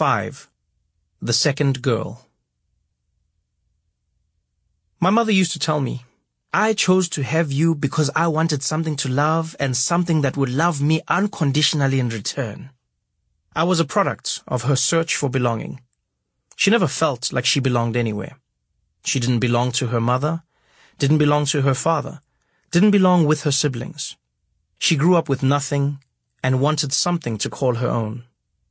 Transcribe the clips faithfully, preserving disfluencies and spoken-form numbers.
five. The Second Girl. My mother used to tell me, I chose to have you because I wanted something to love and something that would love me unconditionally in return. I was a product of her search for belonging. She never felt like she belonged anywhere. She didn't belong to her mother, didn't belong to her father, didn't belong with her siblings. She grew up with nothing and wanted something to call her own.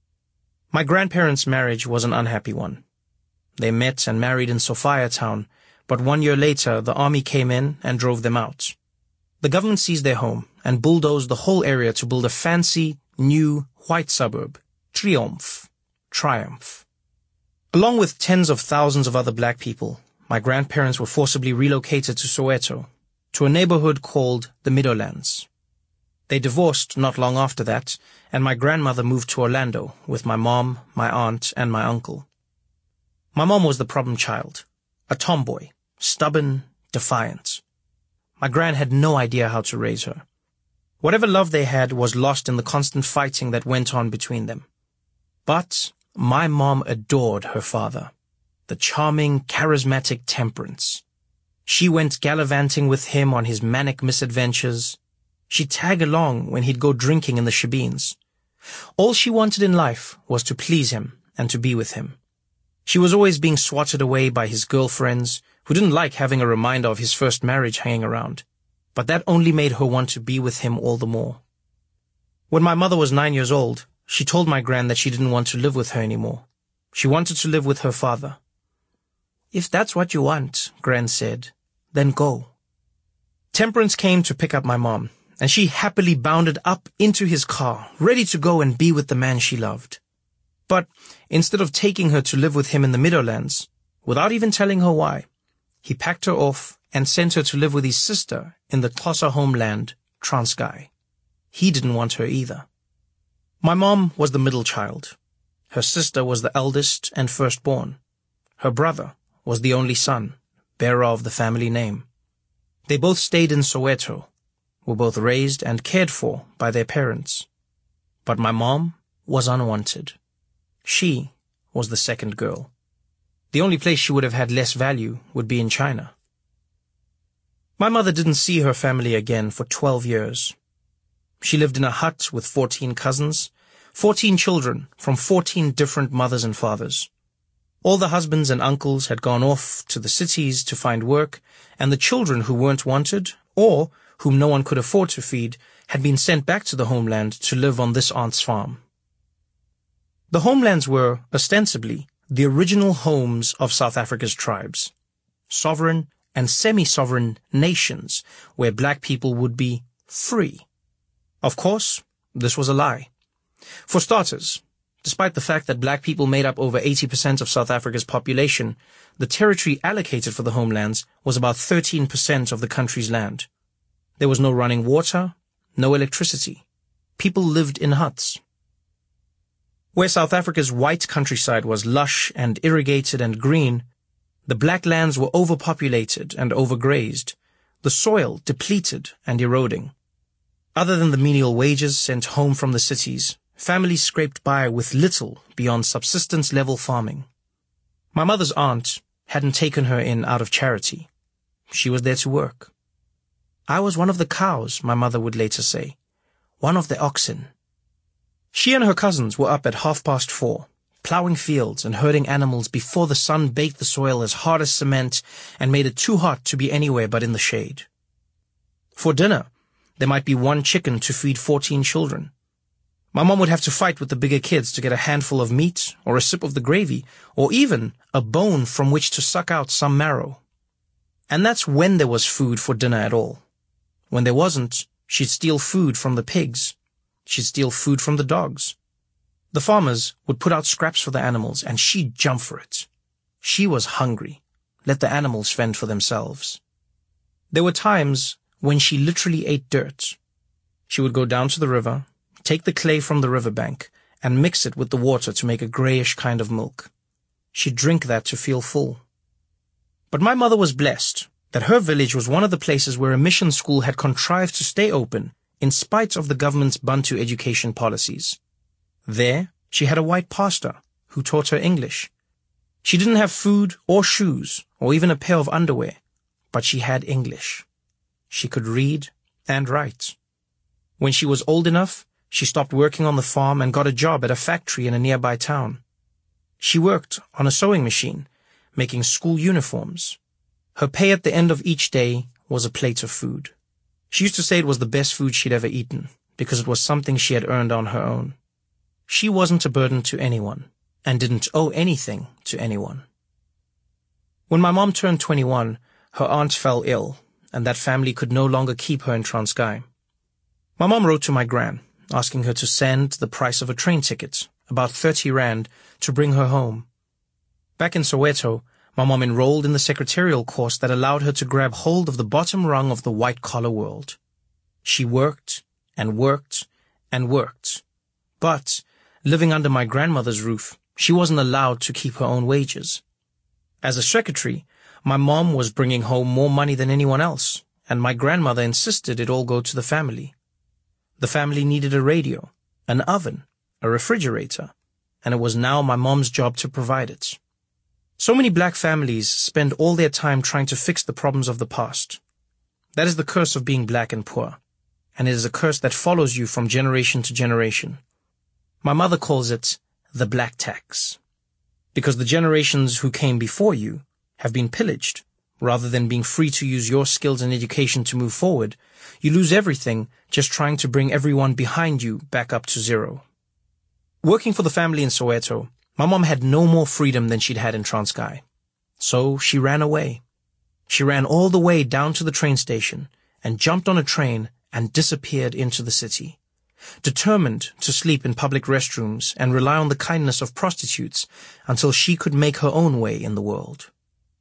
My grandparents' marriage was an unhappy one. They met and married in Sophia town, but one year later the army came in and drove them out. The government seized their home and bulldozed the whole area to build a fancy, new, white suburb, Triumph, Triumph. Along with tens of thousands of other black people, my grandparents were forcibly relocated to Soweto, to a neighborhood called the Meadowlands. They divorced not long after that, and my grandmother moved to Orlando with my mom, my aunt, and my uncle. My mom was the problem child, a tomboy, stubborn, defiant. My gran had no idea how to raise her. Whatever love they had was lost in the constant fighting that went on between them. But my mom adored her father, the charming, charismatic Temperance. She went gallivanting with him on his manic misadventures. She'd tag along when he'd go drinking in the shebeens. All she wanted in life was to please him and to be with him. She was always being swatted away by his girlfriends, who didn't like having a reminder of his first marriage hanging around, but that only made her want to be with him all the more. When my mother was nine years old, she told my gran that she didn't want to live with her anymore. She wanted to live with her father. If that's what you want, Gran said, then go. Temperance came to pick up my mom, and she happily bounded up into his car, ready to go and be with the man she loved. But instead of taking her to live with him in the Meadowlands, without even telling her why, he packed her off and sent her to live with his sister in the Xhosa homeland, Transkei. He didn't want her either. My mom was the middle child. Her sister was the eldest and firstborn. Her brother was the only son, bearer of the family name. They both stayed in Soweto, were both raised and cared for by their parents. But my mom was unwanted. She was the second girl. The only place she would have had less value would be in China. My mother didn't see her family again for twelve years. She lived in a hut with fourteen cousins, fourteen children from fourteen different mothers and fathers. All the husbands and uncles had gone off to the cities to find work, and the children who weren't wanted, or whom no one could afford to feed, had been sent back to the homeland to live on this aunt's farm. The homelands were, ostensibly, the original homes of South Africa's tribes, sovereign and semi-sovereign nations where black people would be free. Of course, this was a lie. For starters, despite the fact that black people made up over eighty percent of South Africa's population, the territory allocated for the homelands was about thirteen percent of the country's land. There was no running water, no electricity. People lived in huts. Where South Africa's white countryside was lush and irrigated and green, the black lands were overpopulated and overgrazed, the soil depleted and eroding. Other than the menial wages sent home from the cities, families scraped by with little beyond subsistence-level farming. My mother's aunt hadn't taken her in out of charity. She was there to work. I was one of the cows, my mother would later say, one of the oxen. She and her cousins were up at half past four, plowing fields and herding animals before the sun baked the soil as hard as cement and made it too hot to be anywhere but in the shade. For dinner, there might be one chicken to feed fourteen children. My mom would have to fight with the bigger kids to get a handful of meat or a sip of the gravy or even a bone from which to suck out some marrow. And that's when there was food for dinner at all. When there wasn't, she'd steal food from the pigs. She'd steal food from the dogs. The farmers would put out scraps for the animals, and she'd jump for it. She was hungry. Let the animals fend for themselves. There were times when she literally ate dirt. She would go down to the river, take the clay from the riverbank, and mix it with the water to make a greyish kind of milk. She'd drink that to feel full. But my mother was blessed that her village was one of the places where a mission school had contrived to stay open in spite of the government's Bantu education policies. There, she had a white pastor who taught her English. She didn't have food or shoes or even a pair of underwear, but she had English. She could read and write. When she was old enough, she stopped working on the farm and got a job at a factory in a nearby town. She worked on a sewing machine, making school uniforms. Her pay at the end of each day was a plate of food. She used to say it was the best food she'd ever eaten, because it was something she had earned on her own. She wasn't a burden to anyone, and didn't owe anything to anyone. When my mom turned twenty-one, her aunt fell ill, and that family could no longer keep her in Transkei. My mom wrote to my gran, asking her to send the price of a train ticket, about thirty rand, to bring her home. Back in Soweto, my mom enrolled in the secretarial course that allowed her to grab hold of the bottom rung of the white-collar world. She worked and worked and worked. But, living under my grandmother's roof, she wasn't allowed to keep her own wages. As a secretary, my mom was bringing home more money than anyone else, and my grandmother insisted it all go to the family. The family needed a radio, an oven, a refrigerator, and it was now my mom's job to provide it. So many black families spend all their time trying to fix the problems of the past. That is the curse of being black and poor, and it is a curse that follows you from generation to generation. My mother calls it the black tax, because the generations who came before you have been pillaged. Rather than being free to use your skills and education to move forward, you lose everything just trying to bring everyone behind you back up to zero. Working for the family in Soweto, my mom had no more freedom than she'd had in Transkei. So she ran away. She ran all the way down to the train station and jumped on a train and disappeared into the city, determined to sleep in public restrooms and rely on the kindness of prostitutes until she could make her own way in the world.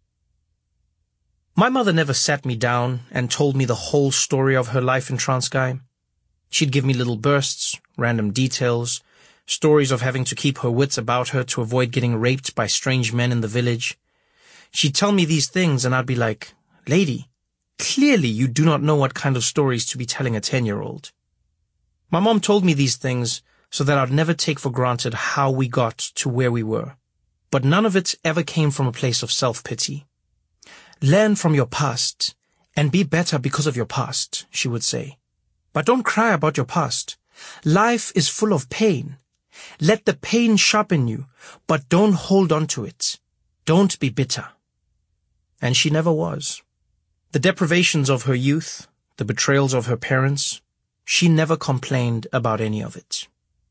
My mother never sat me down and told me the whole story of her life in Transkei. She'd give me little bursts, random details, stories of having to keep her wits about her to avoid getting raped by strange men in the village. She'd tell me these things and I'd be like, "Lady, clearly you do not know what kind of stories to be telling a ten-year-old." My mom told me these things so that I'd never take for granted how we got to where we were. But none of it ever came from a place of self-pity. "Learn from your past and be better because of your past," she would say. "But don't cry about your past. Life is full of pain. Let the pain sharpen you, but don't hold on to it. Don't be bitter." And she never was. The deprivations of her youth, the betrayals of her parents, she never complained about any of it.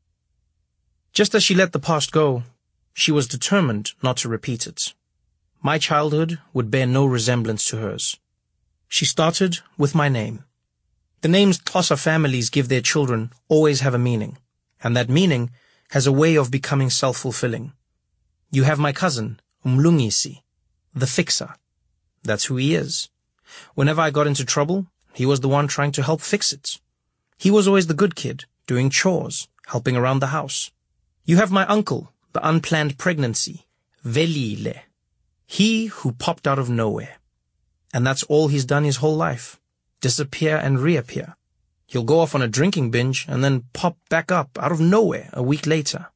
Just as she let the past go, she was determined not to repeat it. My childhood would bear no resemblance to hers. She started with my name. The names Xhosa families give their children always have a meaning, and that meaning has a way of becoming self-fulfilling. You have my cousin, Umlungisi, the fixer. That's who he is. Whenever I got into trouble, he was the one trying to help fix it. He was always the good kid, doing chores, helping around the house. You have my uncle, the unplanned pregnancy, Velile. He who popped out of nowhere. And that's all he's done his whole life. Disappear and reappear. He'll go off on a drinking binge and then pop back up out of nowhere a week later.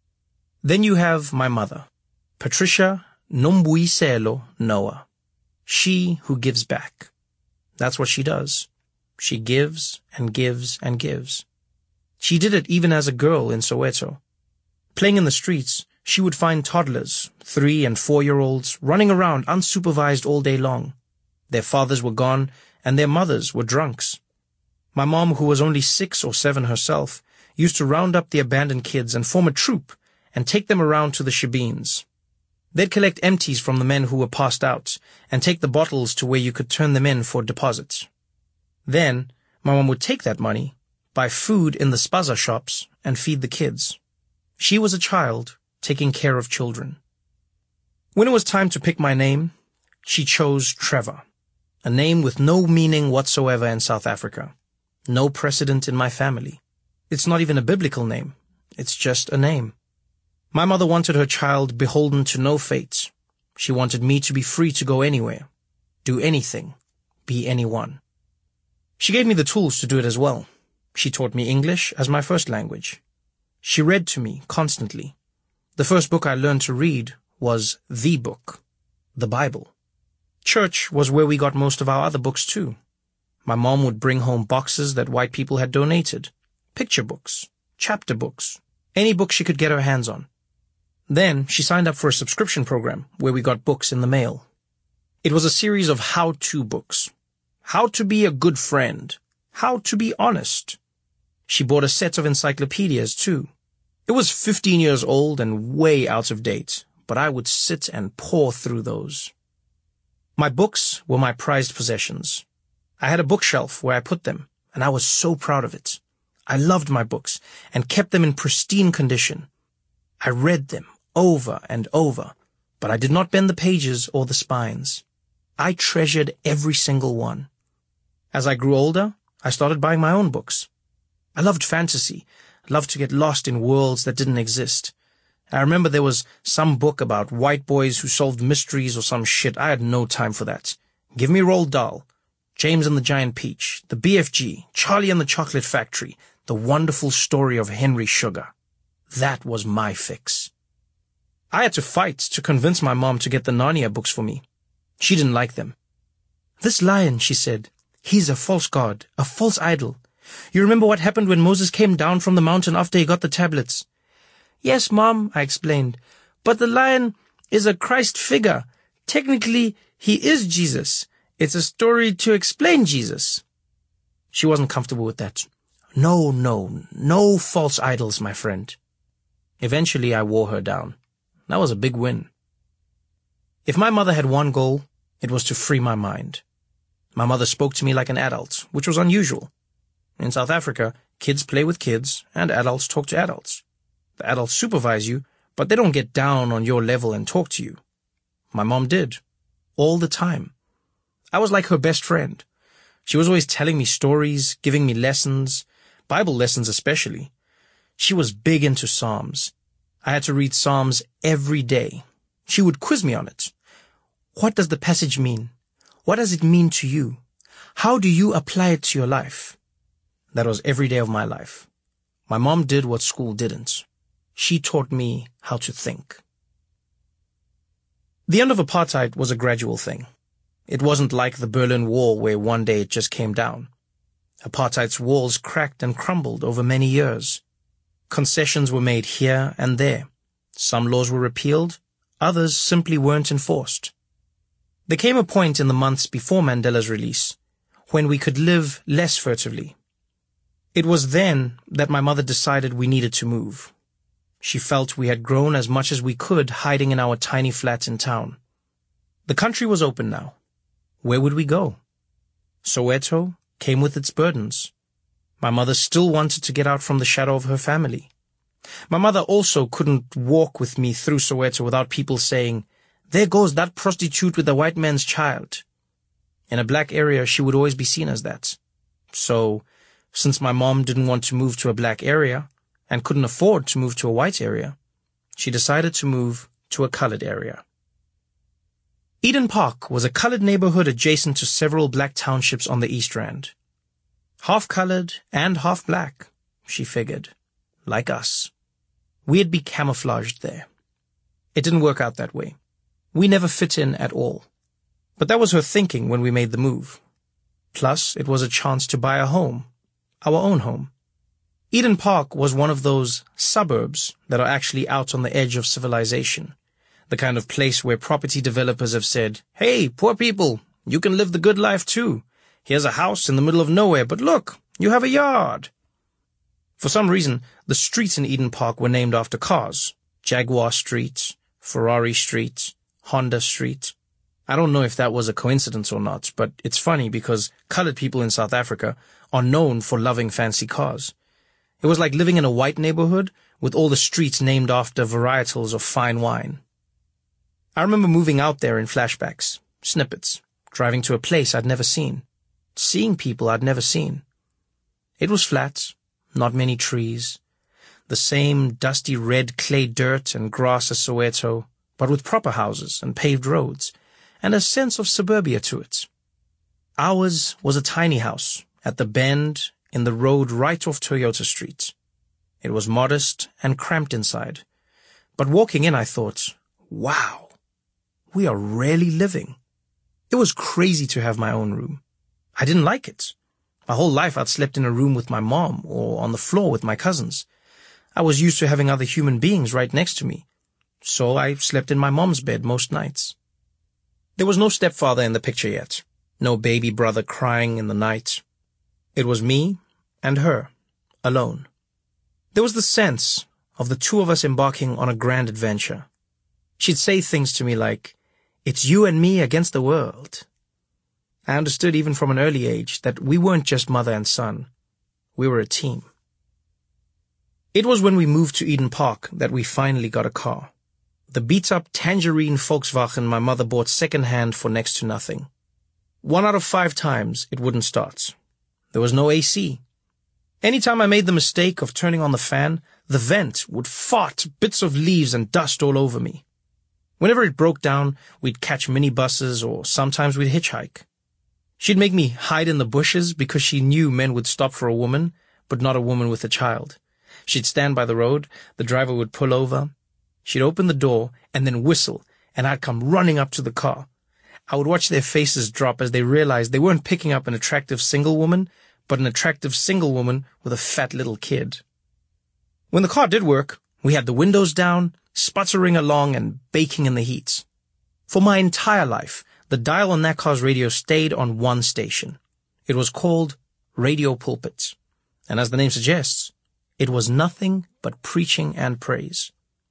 Then you have my mother, Patricia Nombuyiselo Noah. She who gives back. That's what she does. She gives and gives and gives. She did it even as a girl in Soweto. Playing in the streets, she would find toddlers, three- and four-year-olds, running around unsupervised all day long. Their fathers were gone, and their mothers were drunks. My mom, who was only six or seven herself, used to round up the abandoned kids and form a troop and take them around to the shebeens. They'd collect empties from the men who were passed out and take the bottles to where you could turn them in for deposits. Then, my mom would take that money, buy food in the spaza shops, and feed the kids. She was a child taking care of children. When it was time to pick my name, she chose Trevor, a name with no meaning whatsoever in South Africa. No precedent in my family. It's not even a biblical name. It's just a name. My mother wanted her child beholden to no fate. She wanted me to be free to go anywhere, do anything, be anyone. She gave me the tools to do it as well. She taught me English as my first language. She read to me constantly. The first book I learned to read was the book, the Bible. Church was where we got most of our other books too. My mom would bring home boxes that white people had donated, picture books, chapter books, any book she could get her hands on. Then she signed up for a subscription program where we got books in the mail. It was a series of how-to books. How to be a good friend. How to be honest. She bought a set of encyclopedias too. It was fifteen years old and way out of date, but I would sit and pore through those. My books were my prized possessions. I had a bookshelf where I put them, and I was so proud of it. I loved my books and kept them in pristine condition. I read them over and over, but I did not bend the pages or the spines. I treasured every single one. As I grew older, I started buying my own books. I loved fantasy. I loved to get lost in worlds that didn't exist. I remember there was some book about white boys who solved mysteries or some shit. I had no time for that. Give me Roald Dahl, James and the Giant Peach, the B F G, Charlie and the Chocolate Factory, The Wonderful Story of Henry Sugar. That was my fix. I had to fight to convince my mom to get the Narnia books for me. She didn't like them. This lion, she said, he's a false god, a false idol. You remember what happened when Moses came down from the mountain after he got the tablets? Yes, Mom, I explained, but the lion is a Christ figure. Technically, he is Jesus. It's a story to explain Jesus. She wasn't comfortable with that. No, no, no false idols, my friend. Eventually, I wore her down. That was a big win. If my mother had one goal, it was to free my mind. My mother spoke to me like an adult, which was unusual. In South Africa, kids play with kids, and adults talk to adults. The adults supervise you, but they don't get down on your level and talk to you. My mom did. All the time. I was like her best friend. She was always telling me stories, giving me lessons, Bible lessons especially. She was big into Psalms. I had to read Psalms every day. She would quiz me on it. What does the passage mean? What does it mean to you? How do you apply it to your life? That was every day of my life. My mom did what school didn't. She taught me how to think. The end of apartheid was a gradual thing. It wasn't like the Berlin Wall where one day it just came down. Apartheid's walls cracked and crumbled over many years. Concessions were made here and there. Some laws were repealed, others simply weren't enforced. There came a point in the months before Mandela's release when we could live less furtively. It was then that my mother decided we needed to move. She felt we had grown as much as we could hiding in our tiny flat in town. The country was open now. Where would we go? Soweto came with its burdens. My mother still wanted to get out from the shadow of her family. My mother also couldn't walk with me through Soweto without people saying, "There goes that prostitute with the white man's child." In a black area, she would always be seen as that. So, since my mom didn't want to move to a black area and couldn't afford to move to a white area, she decided to move to a colored area. Eden Park was a colored neighborhood adjacent to several black townships on the East Rand. Half colored and half black, she figured. Like us. We'd be camouflaged there. It didn't work out that way. We never fit in at all. But that was her thinking when we made the move. Plus, it was a chance to buy a home. Our own home. Eden Park was one of those suburbs that are actually out on the edge of civilization. The kind of place where property developers have said, "Hey, poor people, you can live the good life too. Here's a house in the middle of nowhere, but look, you have a yard." For some reason, the streets in Eden Park were named after cars. Jaguar Street, Ferrari Street, Honda Street. I don't know if that was a coincidence or not, but it's funny because colored people in South Africa are known for loving fancy cars. It was like living in a white neighborhood with all the streets named after varietals of fine wine. I remember moving out there in flashbacks, snippets, driving to a place I'd never seen, seeing people I'd never seen. It was flat, not many trees, the same dusty red clay dirt and grass as Soweto, but with proper houses and paved roads, and a sense of suburbia to it. Ours was a tiny house at the bend in the road right off Toyota Street. It was modest and cramped inside, But walking in, I thought, wow, we are really living. It was crazy to have my own room. I didn't like it. My whole life I'd slept in a room with my mom or on the floor with my cousins. I was used to having other human beings right next to me. So I slept in my mom's bed most nights. There was no stepfather in the picture yet. No baby brother crying in the night. It was me and her, alone. There was the sense of the two of us embarking on a grand adventure. She'd say things to me like, "It's you and me against the world." I understood even from an early age that we weren't just mother and son. We were a team. It was when we moved to Eden Park that we finally got a car. The beat-up Tangerine Volkswagen my mother bought second-hand for next to nothing. One out of five times it wouldn't start. There was no A C. Anytime I made the mistake of turning on the fan, the vent would fart bits of leaves and dust all over me. Whenever it broke down, we'd catch minibuses or sometimes we'd hitchhike. She'd make me hide in the bushes because she knew men would stop for a woman, but not a woman with a child. She'd stand by the road, the driver would pull over. She'd open the door and then whistle, and I'd come running up to the car. I would watch their faces drop as they realized they weren't picking up an attractive single woman, but an attractive single woman with a fat little kid. When the car did work, we had the windows down, sputtering along and baking in the heat. For my entire life, the dial on that car's radio stayed on one station. It was called Radio Pulpit. And as the name suggests, it was nothing but preaching and praise.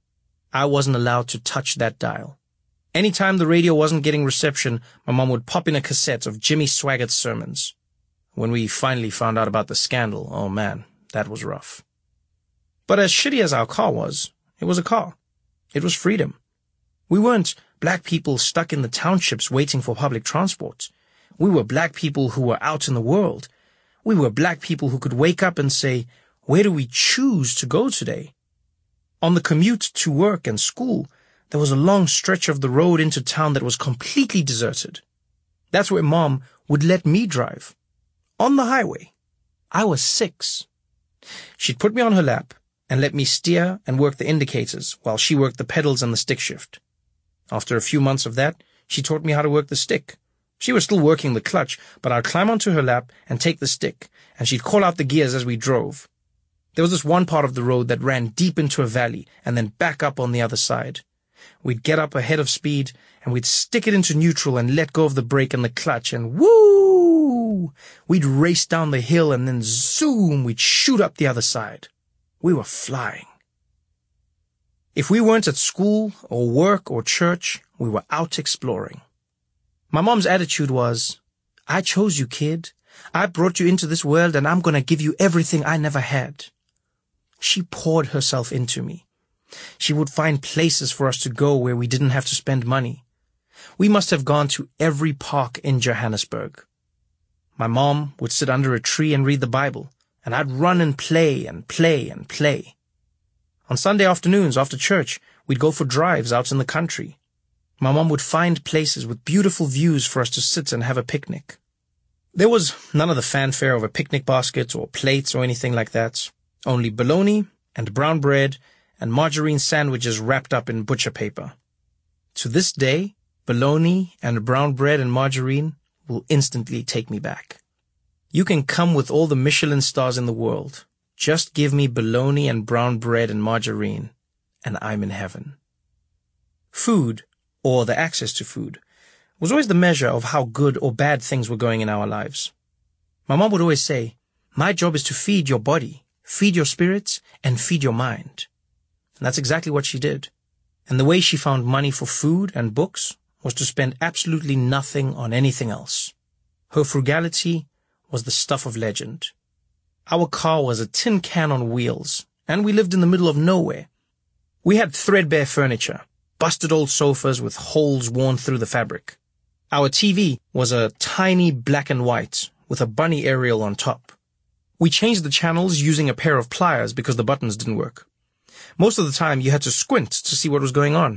I wasn't allowed to touch that dial. Anytime the radio wasn't getting reception, my mom would pop in a cassette of Jimmy Swaggart's sermons. When we finally found out about the scandal, oh man, that was rough. But as shitty as our car was, it was a car. It was freedom. We weren't black people stuck in the townships waiting for public transport. We were black people who were out in the world. We were black people who could wake up and say, "Where do we choose to go today?" On the commute to work and school, there was a long stretch of the road into town that was completely deserted. That's where Mom would let me drive. On the highway. I was six. She'd put me on her lap and let me steer and work the indicators while she worked the pedals and the stick shift. After a few months of that, she taught me how to work the stick. She was still working the clutch, but I'd climb onto her lap and take the stick, and she'd call out the gears as we drove. There was this one part of the road that ran deep into a valley and then back up on the other side. We'd get up ahead of speed, and we'd stick it into neutral and let go of the brake and the clutch, and woo! We'd race down the hill, and then zoom, we'd shoot up the other side. We were flying. If we weren't at school or work or church, we were out exploring. My mom's attitude was, "I chose you, kid. I brought you into this world, and I'm going to give you everything I never had." She poured herself into me. She would find places for us to go where we didn't have to spend money. We must have gone to every park in Johannesburg. My mom would sit under a tree and read the Bible, and I'd run and play and play and play. On Sunday afternoons after church, we'd go for drives out in the country. My mom would find places with beautiful views for us to sit and have a picnic. There was none of the fanfare of a picnic basket or plates or anything like that. Only bologna and brown bread and margarine sandwiches wrapped up in butcher paper. To this day, bologna and brown bread and margarine will instantly take me back. You can come with all the Michelin stars in the world. Just give me bologna and brown bread and margarine, and I'm in heaven. Food, or the access to food, was always the measure of how good or bad things were going in our lives. My mom would always say, "My job is to feed your body, feed your spirits, and feed your mind." And that's exactly what she did. And the way she found money for food and books was to spend absolutely nothing on anything else. Her frugality was the stuff of legend. Our car was a tin can on wheels, and we lived in the middle of nowhere. We had threadbare furniture, busted old sofas with holes worn through the fabric. Our T V was a tiny black and white with a bunny aerial on top. We changed the channels using a pair of pliers because the buttons didn't work. Most of the time, you had to squint to see what was going on.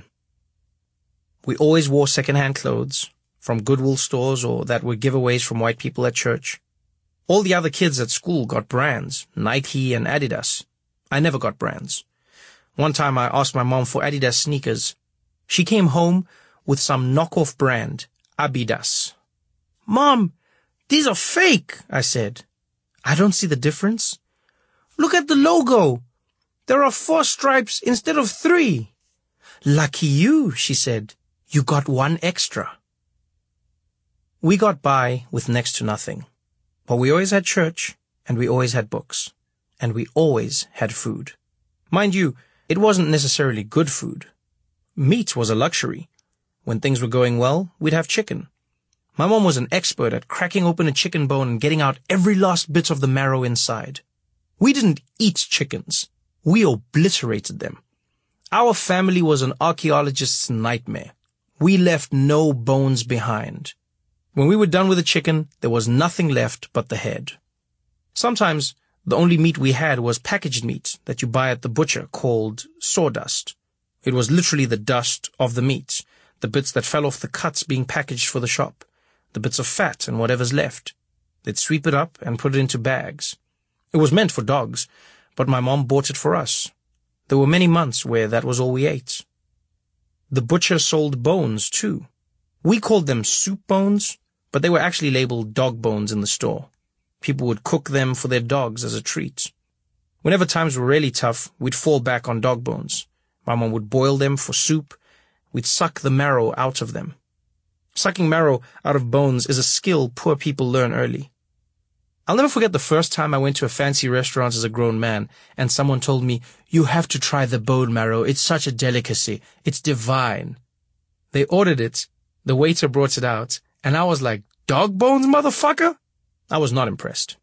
We always wore second-hand clothes from Goodwill stores or that were giveaways from white people at church. All the other kids at school got brands, Nike and Adidas. I never got brands. One time I asked my mom for Adidas sneakers. She came home with some knockoff brand, Adidas. "Mom, these are fake," I said. "I don't see the difference. Look at the logo. There are four stripes instead of three." "Lucky you," she said. "You got one extra." We got by with next to nothing, but we always had church, and we always had books, and we always had food. Mind you, it wasn't necessarily good food. Meat was a luxury. When things were going well, we'd have chicken. My mom was an expert at cracking open a chicken bone and getting out every last bit of the marrow inside. We didn't eat chickens. We obliterated them. Our family was an archaeologist's nightmare. We left no bones behind. When we were done with the chicken, there was nothing left but the head. Sometimes the only meat we had was packaged meat that you buy at the butcher called sawdust. It was literally the dust of the meat, the bits that fell off the cuts being packaged for the shop, the bits of fat and whatever's left. They'd sweep it up and put it into bags. It was meant for dogs, but my mom bought it for us. There were many months where that was all we ate. The butcher sold bones, too. We called them soup bones, but they were actually labeled dog bones in the store. People would cook them for their dogs as a treat. Whenever times were really tough, we'd fall back on dog bones. My mom would boil them for soup. We'd suck the marrow out of them. Sucking marrow out of bones is a skill poor people learn early. I'll never forget the first time I went to a fancy restaurant as a grown man, and someone told me, "You have to try the bone marrow. It's such a delicacy. It's divine." They ordered it, the waiter brought it out, and I was like, "Dog bones, motherfucker?" I was not impressed.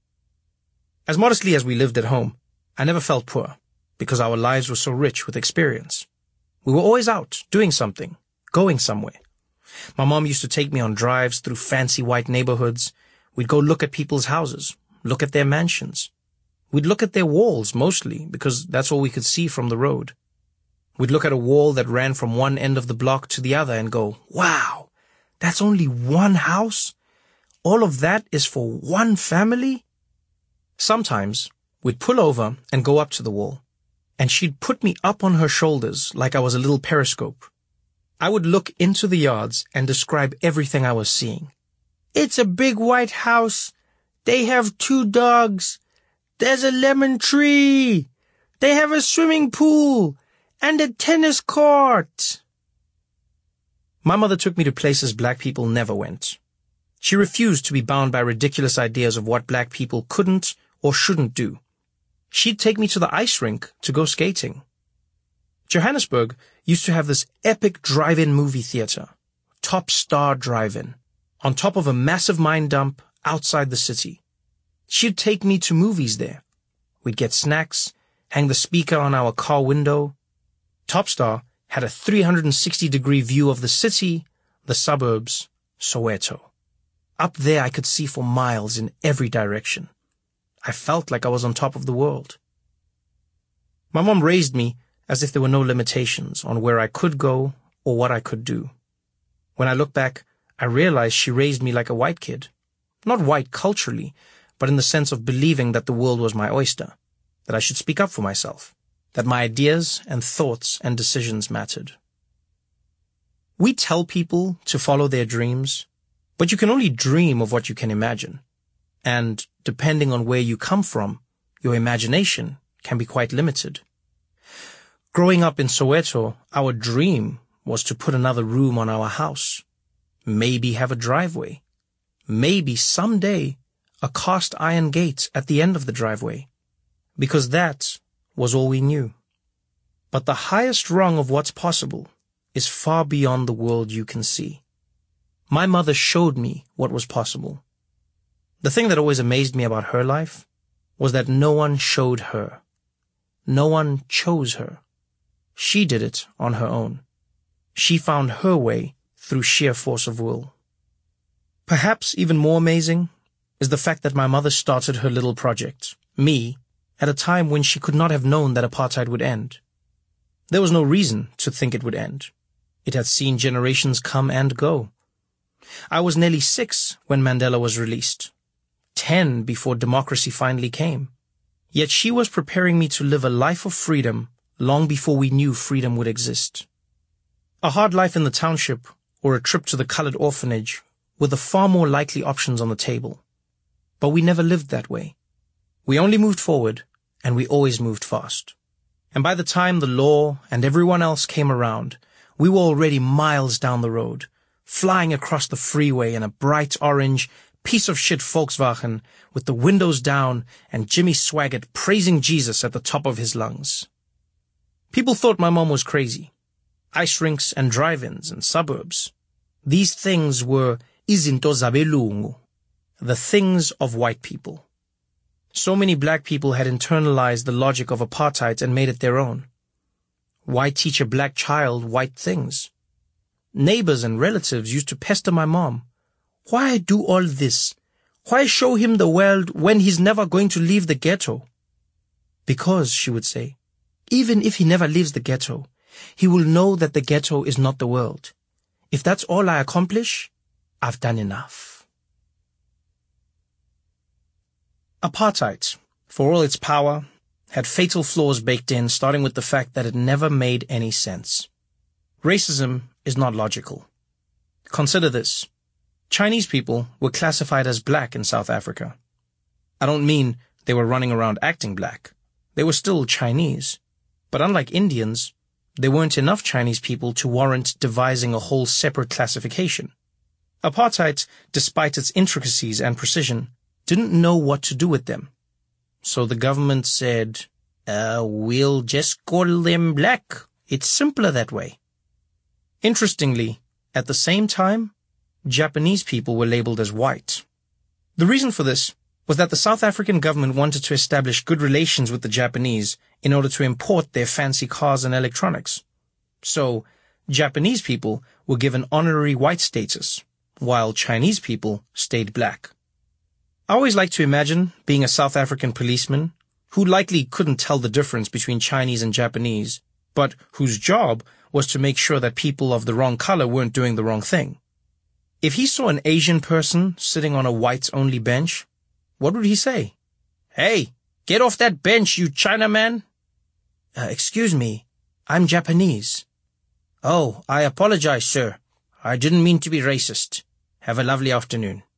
As modestly as we lived at home, I never felt poor, because our lives were so rich with experience. We were always out, doing something, going somewhere. My mom used to take me on drives through fancy white neighborhoods. We'd go look at people's houses, look at their mansions. We'd look at their walls, mostly, because that's all we could see from the road. We'd look at a wall that ran from one end of the block to the other and go, "Wow, that's only one house? All of that is for one family?" Sometimes we'd pull over and go up to the wall, and she'd put me up on her shoulders like I was a little periscope. I would look into the yards and describe everything I was seeing. "It's a big white house. They have two dogs. There's a lemon tree. They have a swimming pool and a tennis court." My mother took me to places black people never went. She refused to be bound by ridiculous ideas of what black people couldn't or shouldn't do. She'd take me to the ice rink to go skating. Johannesburg used to have this epic drive-in movie theater, Top Star Drive-In, on top of a massive mine dump outside the city. She'd take me to movies there. We'd get snacks, hang the speaker on our car window. Top Star had a three hundred sixty degree view of the city, the suburbs, Soweto. Up there I could see for miles in every direction. I felt like I was on top of the world. My mom raised me as if there were no limitations on where I could go or what I could do. When I look back, I realize she raised me like a white kid. Not white culturally, but in the sense of believing that the world was my oyster, that I should speak up for myself, that my ideas and thoughts and decisions mattered. We tell people to follow their dreams, but you can only dream of what you can imagine. And depending on where you come from, your imagination can be quite limited. Growing up in Soweto, our dream was to put another room on our house, maybe have a driveway, maybe someday a cast iron gate at the end of the driveway, because that was all we knew. But the highest rung of what's possible is far beyond the world you can see. My mother showed me what was possible. The thing that always amazed me about her life was that no one showed her. No one chose her. She did it on her own. She found her way through sheer force of will. Perhaps even more amazing is the fact that my mother started her little project, me, at a time when she could not have known that apartheid would end. There was no reason to think it would end. It had seen generations come and go. I was nearly six when Mandela was released, ten before democracy finally came. Yet she was preparing me to live a life of freedom long before we knew freedom would exist. A hard life in the township or a trip to the colored orphanage were the far more likely options on the table. But we never lived that way. We only moved forward, and we always moved fast. And by the time the law and everyone else came around, we were already miles down the road, flying across the freeway in a bright orange piece of shit Volkswagen with the windows down and Jimmy Swaggart praising Jesus at the top of his lungs. People thought my mom was crazy. Ice rinks and drive-ins and suburbs. These things were izinto zabelungu, the things of white people. So many black people had internalized the logic of apartheid and made it their own. Why teach a black child white things? Neighbors and relatives used to pester my mom. Why do all this? Why show him the world when he's never going to leave the ghetto? Because, she would say, even if he never leaves the ghetto, he will know that the ghetto is not the world. If that's all I accomplish, I've done enough. Apartheid, for all its power, had fatal flaws baked in, starting with the fact that it never made any sense. Racism is not logical. Consider this. Chinese people were classified as black in South Africa. I don't mean they were running around acting black. They were still Chinese. But unlike Indians, there weren't enough Chinese people to warrant devising a whole separate classification. Apartheid, despite its intricacies and precision, didn't know what to do with them. So the government said, uh, we'll just call them black. It's simpler that way. Interestingly, at the same time, Japanese people were labeled as white. The reason for this was that the South African government wanted to establish good relations with the Japanese in order to import their fancy cars and electronics. So, Japanese people were given honorary white status, while Chinese people stayed black. I always like to imagine being a South African policeman who likely couldn't tell the difference between Chinese and Japanese, but whose job was to make sure that people of the wrong color weren't doing the wrong thing. If he saw an Asian person sitting on a whites-only bench, what would he say? Hey, get off that bench, you Chinaman! Uh, excuse me, I'm Japanese. Oh, I apologize, sir. I didn't mean to be racist. Have a lovely afternoon.